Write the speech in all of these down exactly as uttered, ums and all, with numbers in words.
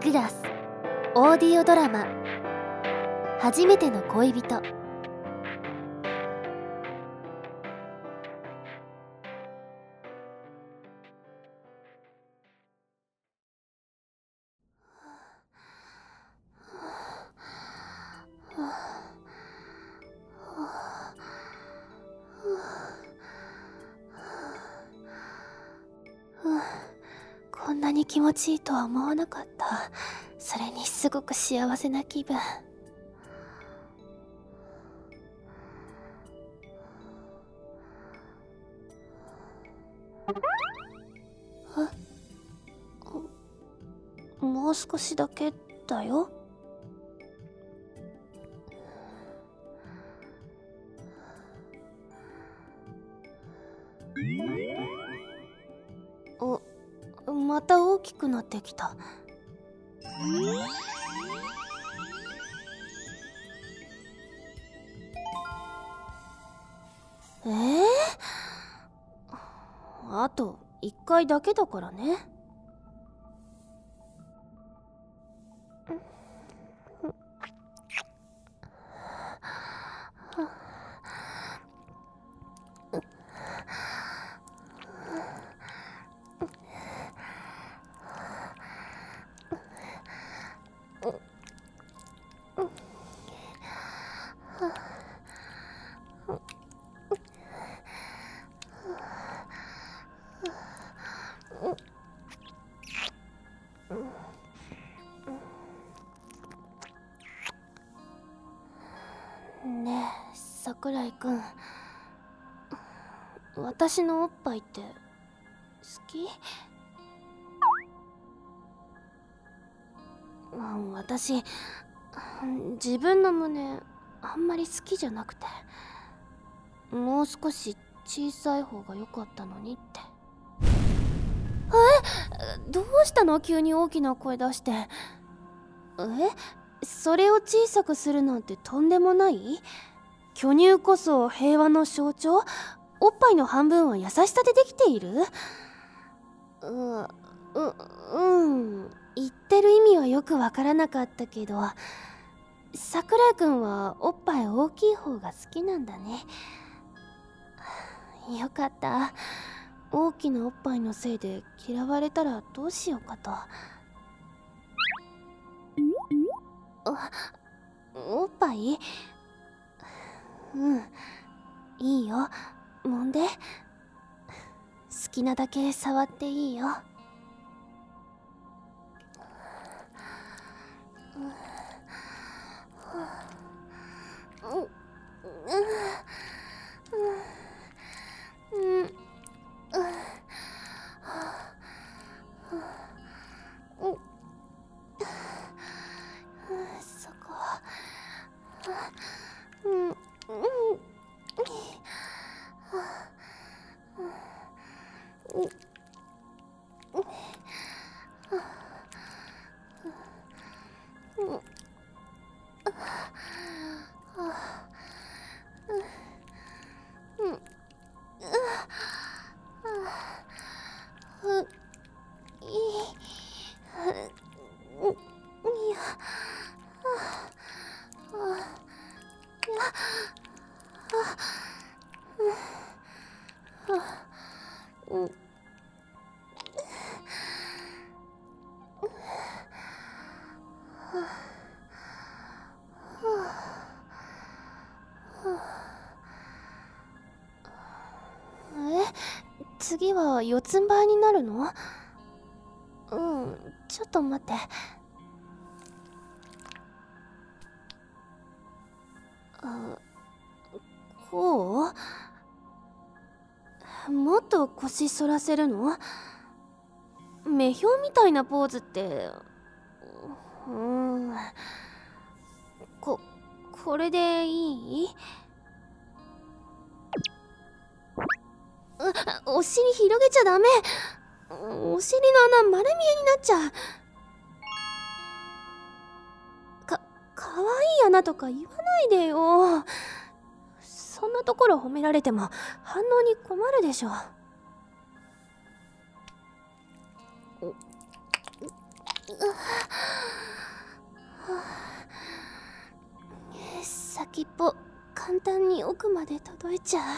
クラスオーディオドラマ初めての恋人。こんなに気持ちいいとは思わなかった。それにすごく幸せな気分。え？もう少しだけだよ。お、また大きくなってきた。えー、あといっかいだけだからね。ねえ桜井くん、私のおっぱいって好き？私自分の胸あんまり好きじゃなくて、もう少し小さい方が良かったのにって。え？どうしたの？急に大きな声出して。え？それを小さくするなんてとんでもない？巨乳こそ平和の象徴？おっぱいの半分は優しさでできている？う、う、うん言ってる意味はよくわからなかったけど、桜井くんはおっぱい大きい方が好きなんだね。よかった。大きなおっぱいのせいで嫌われたらどうしようかと。あ、おっぱい？うん、いいよ。揉んで。好きなだけ触っていいよ。そこ。うんうん。次は四つん這いになるの？うん、ちょっと待って。あ、こう？もっと腰反らせるの？目標みたいなポーズって、うーん、こ、これでいい？お尻広げちゃダメ。お尻の穴丸見えになっちゃう。か、かわいい穴とか言わないでよ。そんなところ褒められても反応に困るでしょ。 先っぽ簡単に奥まで届いちゃう。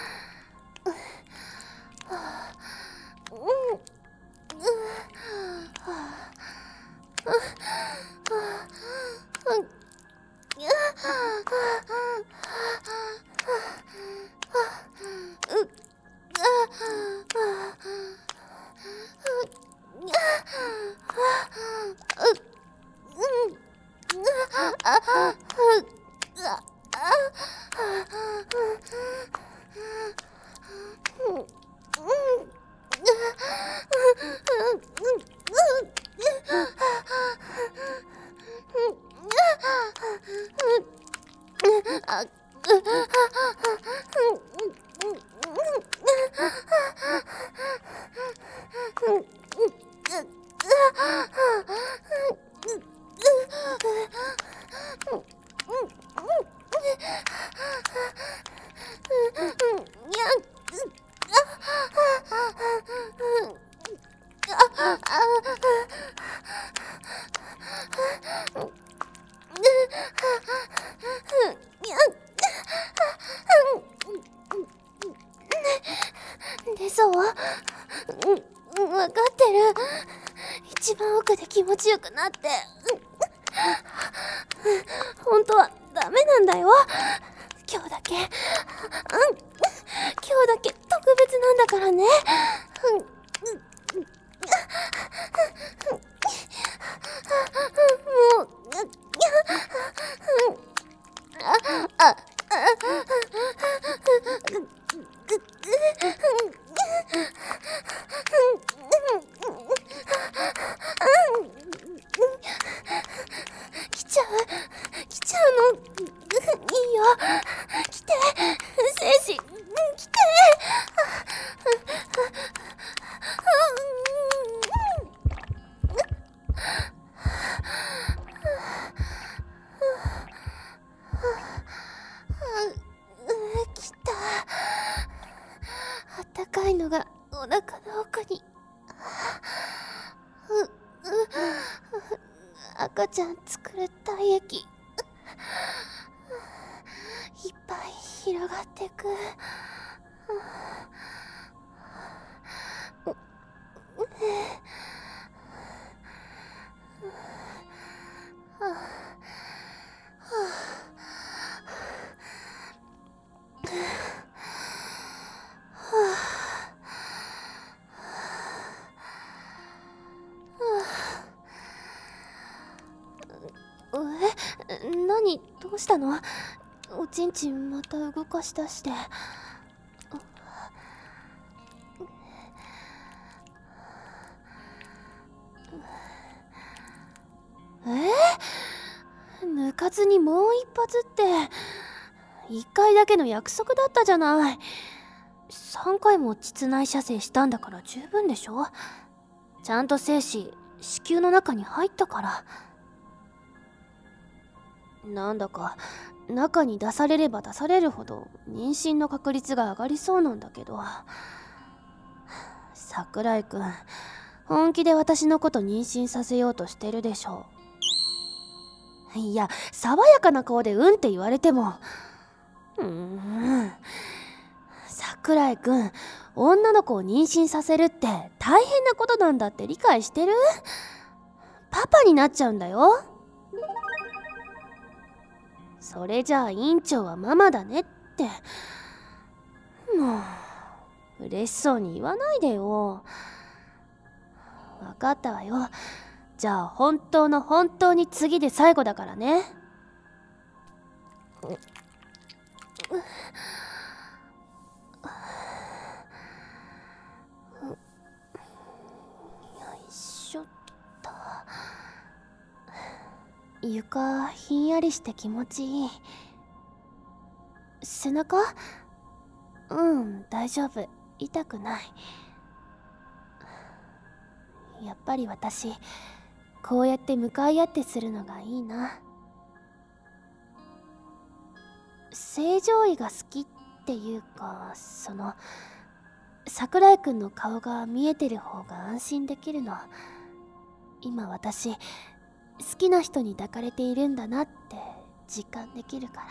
でそう、うん、分かってる。一番奥で気持ちよくなって、本当はダメなんだよ。今日だけ、うん、今日だけ特別なんだからね。もう、あ、あ、来ちゃう来ちゃうの。いいよ、来て精子、来て。来た。あったかいのがお腹の奥に。う、う、赤ちゃん作る体液いっぱい広がってく。え、何、どうしたの？おちんちんまた動かしだして。えー、抜かずにもう一発って一回だけの約束だったじゃない。三回も膣内射精したんだから十分でしょ。ちゃんと精子子宮の中に入ったから。なんだか中に出されれば出されるほど妊娠の確率が上がりそうなんだけど。桜井くん、本気で私のこと妊娠させようとしてるでしょ。いや、爽やかな顔でうんって言われても、うーん、桜井くん、女の子を妊娠させるって大変なことなんだって理解してる？パパになっちゃうんだよ。それじゃあ院長はママだねって。もう嬉しそうに言わないでよ。分かったわよ。じゃあ本当の本当に次で最後だからね。よいしょっと。床ひんやりして気持ちいい。背中？うん、大丈夫。痛くない。やっぱり私、こうやって向かい合ってするのがいいな。正常位が好きっていうか、その桜井くんの顔が見えてる方が安心できるの。 今私好きな人に抱かれているんだなって実感できるから。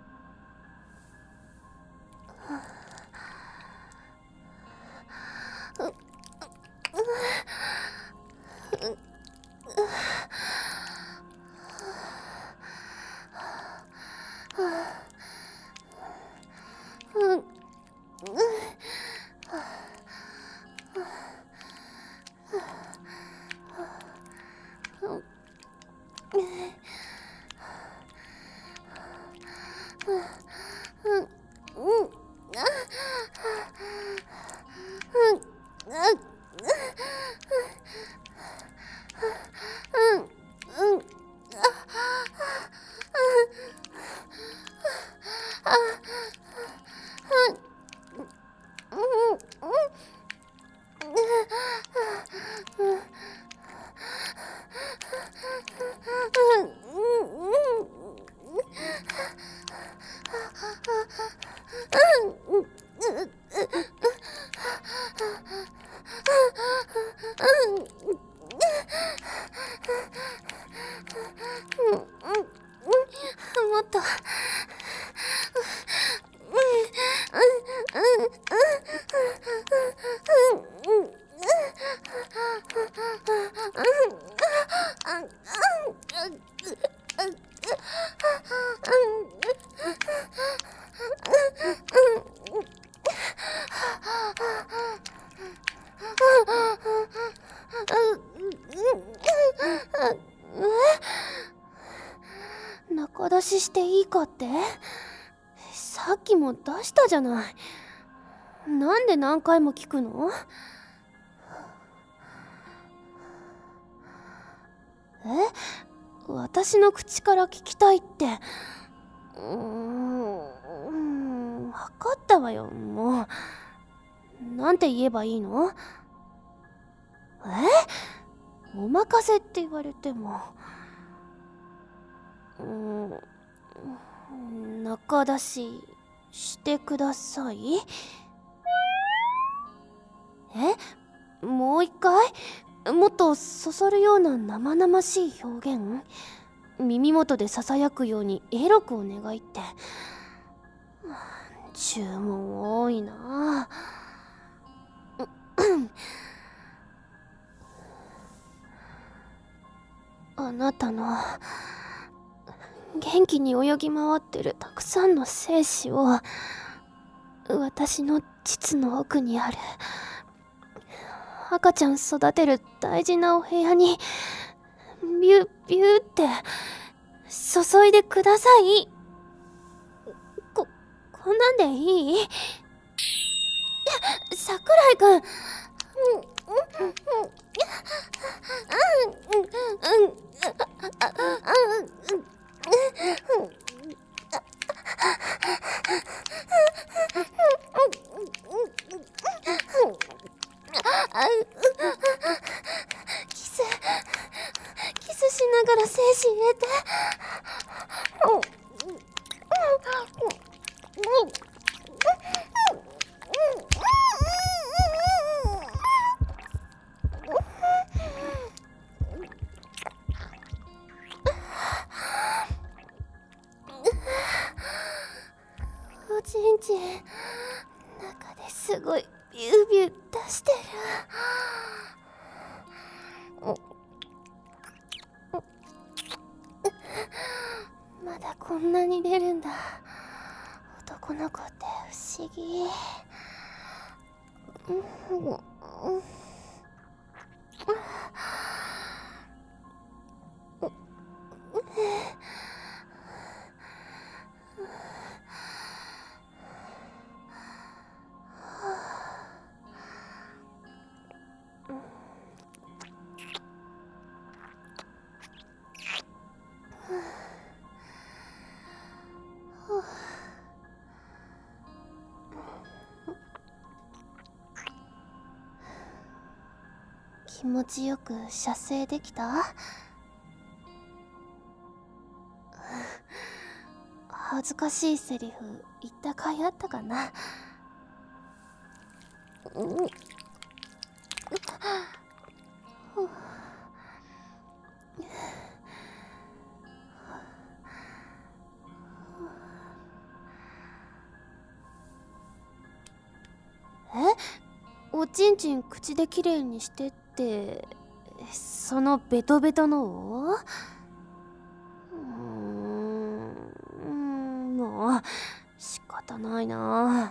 もっと仲出ししていいかって？さっきも出したじゃない。なんで何回も聞くの？え？私の口から聞きたいって。うーん、分かったわよ、もう。なんて言えばいいの？え？お任せって言われても。うーん、仲出ししてください。え？もう一回？もっとそそるような生々しい表現？耳元でささやくようにエロくお願いって。注文多いな。あなたの元気に泳ぎ回ってるたくさんの精子を私の膣の奥にある赤ちゃん育てる大事なお部屋にビュービューって注いでください。こ、こんなんでいい？桜井くん。キスキスしながら精子入れて。おちんちん中ですごいビュービュー出してる。まだこんなに出るんだ。男の子って不思議。気持ちよく射精できた？恥ずかしいセリフ言った甲斐あったかな。 え、おちんちん口できれいにしてって、そのベトベトのを？うーん、もう仕方ないな。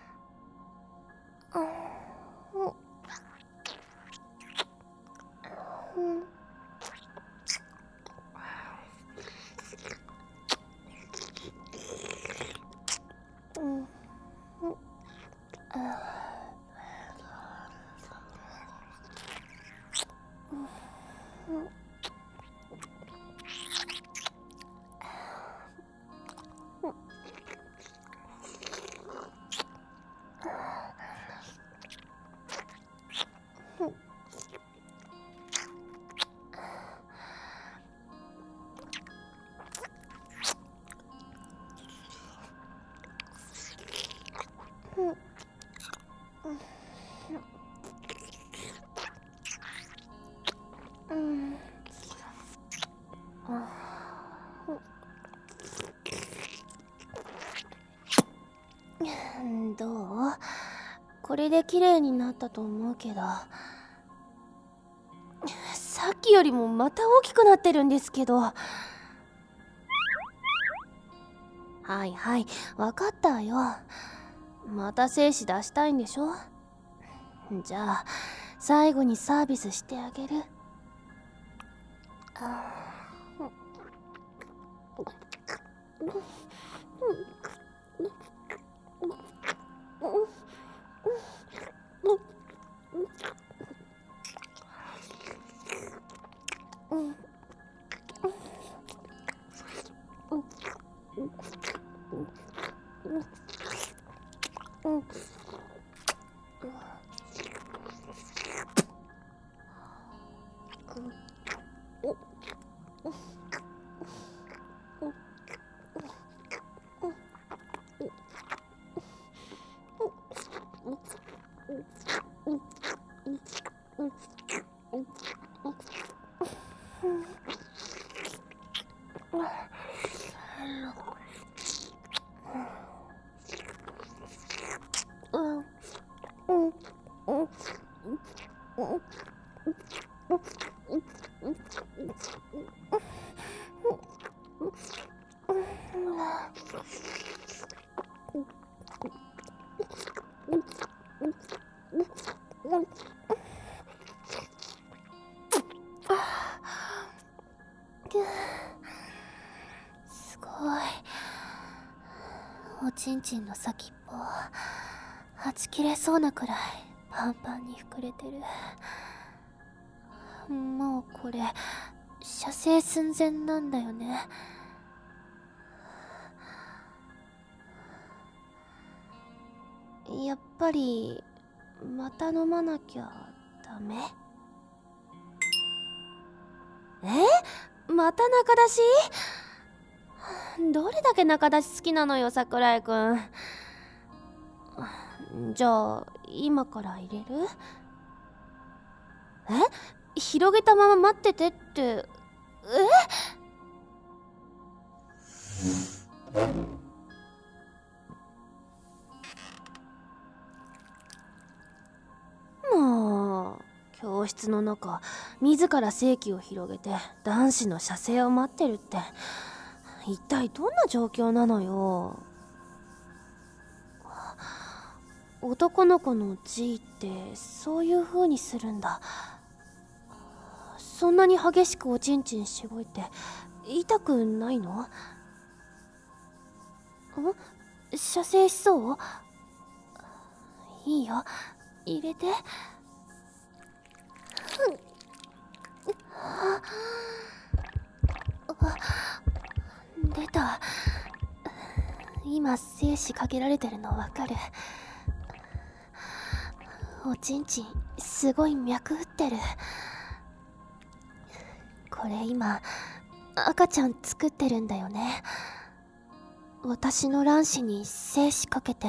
どう？これで綺麗になったと思うけど、さっきよりもまた大きくなってるんですけど。はいはい、わかったわよ。また精子出したいんでしょ？じゃあ最後にサービスしてあげる。すごい。おちんちんの先っぽはち切れそうなくらいパンパンに膨れてる。もうこれ射精寸前なんだよね。やっぱりまた飲まなきゃダメ？え？また仲出し？どれだけ仲出し好きなのよ、桜井くん。じゃあ今から入れる？え？広げたまま待っててって。え？もう教室の中自ら性器を広げて男子の射精を待ってるって、一体どんな状況なのよ。男の子の G ってそういう風にするんだ。そんなに激しくおちんちんしごいて痛くないの？ん？射精しそう？いいよ、入れて。出た。今精子かけられてるのわかる？おちんちんすごい脈打ってる。これ今赤ちゃん作ってるんだよね。私の卵子に精子かけて。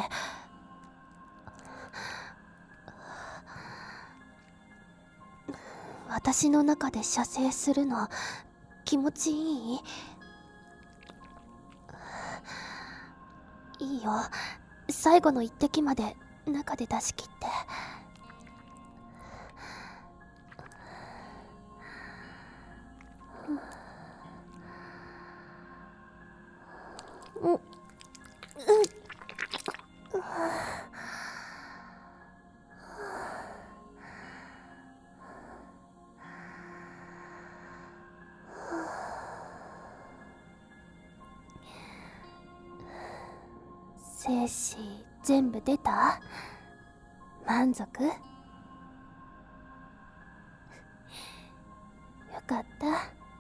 私の中で射精するの気持ちいい？いいよ、最後の一滴まで中で出し切って。うん、うん、精子全部出た？満足？よかった。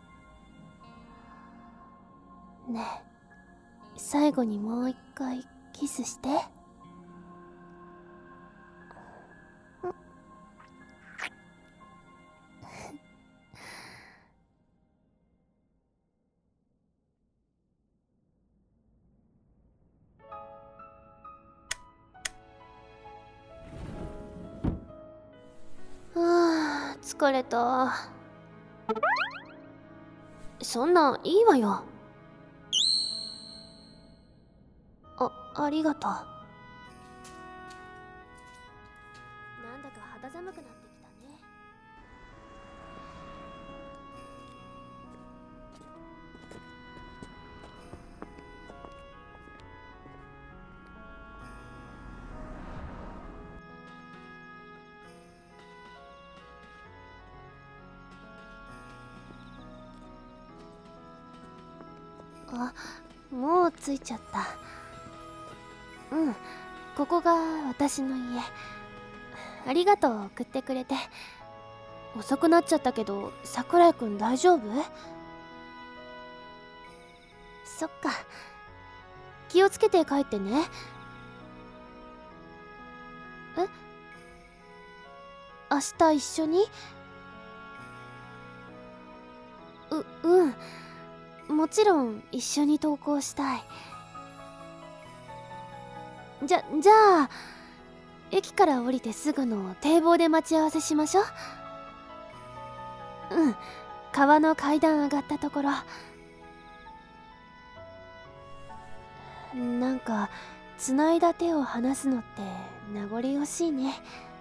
ねえ、最後にもう一回キスして。あー、疲れた。そんないいわよ。あ、ありがとう。なんだか肌寒くなってきたね。あ、もう着いちゃった。うん、ここが私の家。ありがとう、送ってくれて。遅くなっちゃったけど、桜井くん大丈夫？そっか。気をつけて帰ってね。え？明日一緒に？う、うん。もちろん一緒に登校したい。じゃ、じゃあ駅から降りてすぐの堤防で待ち合わせしましょう。うん、川の階段上がったところ。なんか繋いだ手を離すのって名残惜しいね。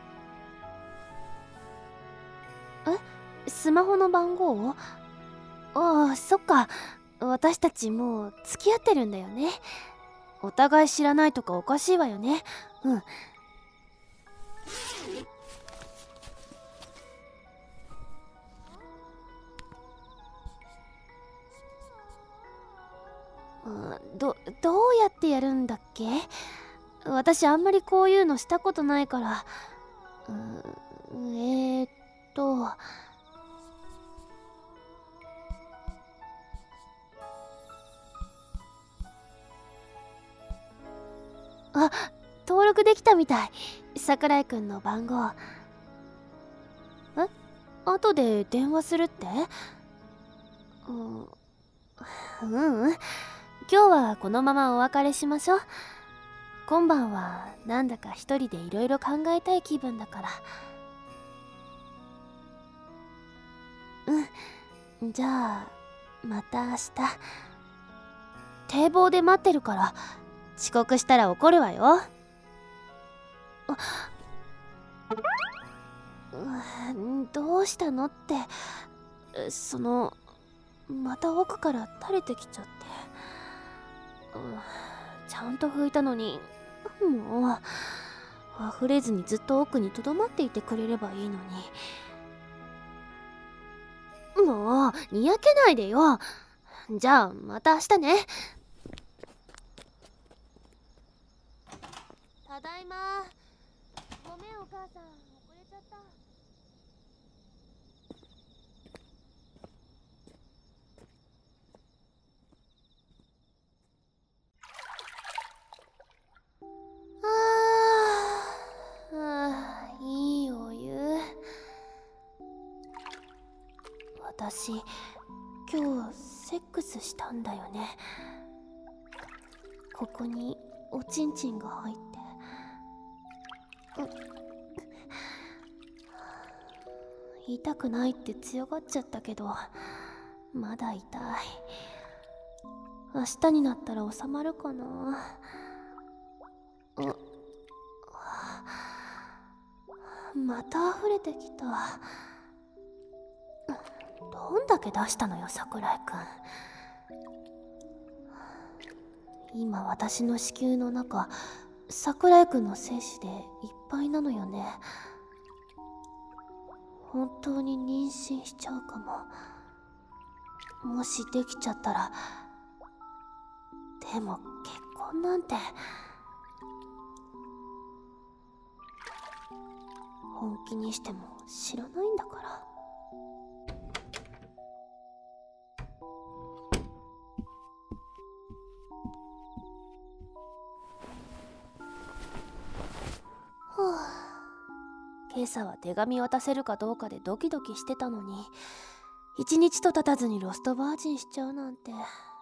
え、スマホの番号？ああ、そっか。私たちもう付き合ってるんだよね。お互い知らないとかおかしいわよね。うん。ど、どうやってやるんだっけ？私あんまりこういうのしたことないから。うえー、っとあ、登録できたみたい。桜井くんの番号。え？後で電話するって？うん、うん。今日はこのままお別れしましょう。今晩はなんだか一人でいろいろ考えたい気分だから。うん。じゃあまた明日。堤防で待ってるから。遅刻したら怒るわよ。あ、うん、どうしたのって。そのまた奥から垂れてきちゃって、うん、ちゃんと拭いたのに。もう溢れずにずっと奥にとどまっていてくれればいいのに。もうにやけないでよ。じゃあまた明日ね。ただいま。ごめんお母さん、遅れちゃった。あーあー、いいお湯。私今日セックスしたんだよね。ここにおちんちんが入って、 痛くないって強がっちゃったけど、まだ痛い。明日になったら収まるかな。うまた溢れてきた。どんだけ出したのよ、桜井くん。今私の子宮の中、桜井くんの精子でいっぱいなのよね。本当に妊娠しちゃうかも。もしできちゃったら。でも結婚なんて。本気にしても知らないんだから。はあ、今朝は手紙渡せるかどうかでドキドキしてたのに、一日と経たずにロストバージンしちゃうなんて。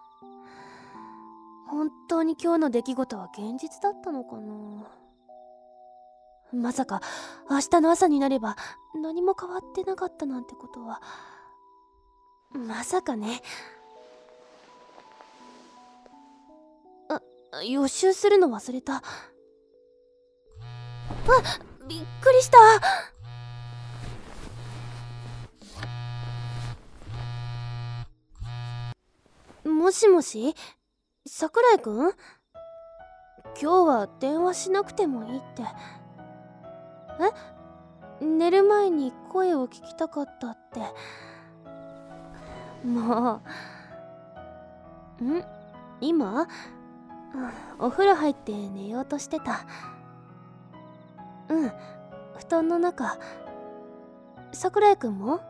本当に今日の出来事は現実だったのかな。まさか明日の朝になれば何も変わってなかったなんてことは。まさかね。あ、予習するの忘れた。あ、びっくりした。もしもし、桜井くん？今日は電話しなくてもいいって。え？寝る前に声を聞きたかったって。もう。ん？今？お風呂入って寝ようとしてた。うん、布団の中。桜井くんも？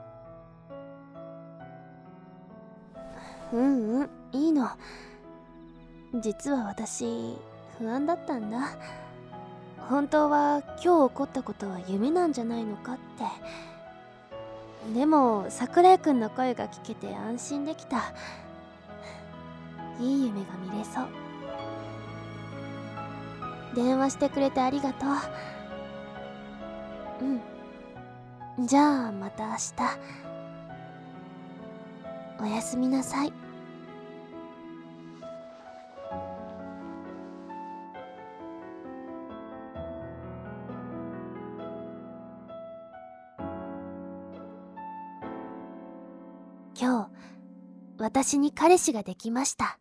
うんうん、いいの。実は私、不安だったんだ。本当は今日起こったことは夢なんじゃないのかって。でも桜井くんの声が聞けて安心できた。いい夢が見れそう。電話してくれてありがとう。うん。じゃあまた明日。おやすみなさい。今日、私に彼氏ができました。